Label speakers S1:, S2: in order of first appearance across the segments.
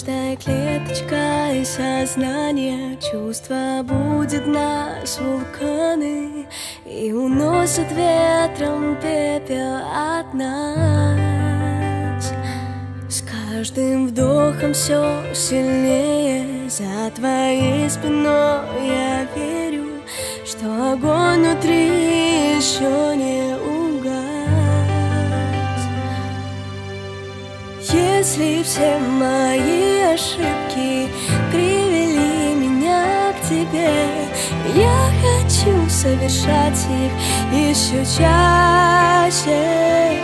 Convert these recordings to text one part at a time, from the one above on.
S1: Каждая клеточка и сознание чувства будет нас вулканы и уносят ветром пепел от нас. С каждым вдохом все сильнее за твоей спиной я верю, что огонь внутри еще не угас. Если все мои ошибки привели меня к тебе, я хочу совершать их еще чаще.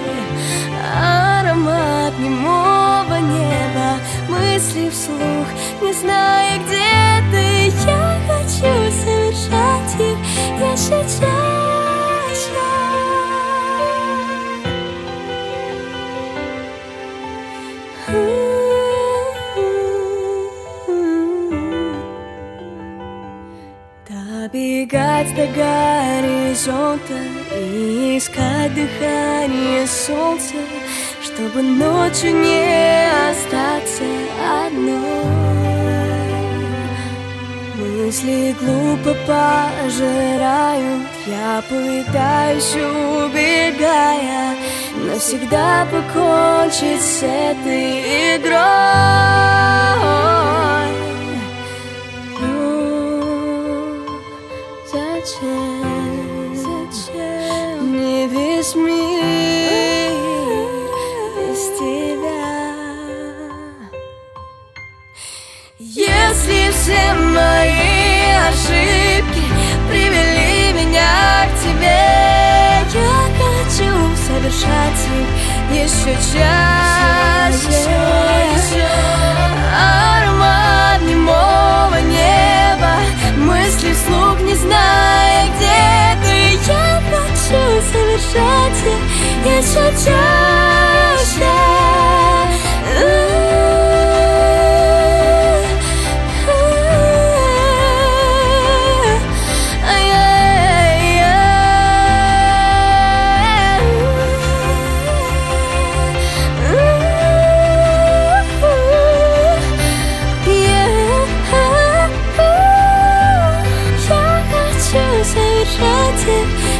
S1: Аромат немого неба, мысли вслух, не зная, где ты. Я хочу совершать их еще чаще. Добегать до горизонта и искать дыхание солнца, чтобы ночью не остаться одной. Мысли глупо пожирают, я пытаюсь, убегая, навсегда покончить с этой игрой. Зачем мне весь мир без тебя? Если все мои ошибки привели меня к тебе, я хочу совершать их еще чаще. Аромат немого неба, мысли вслух, не зная, где ты. Я хочу совершать их еще чаще. Совершать их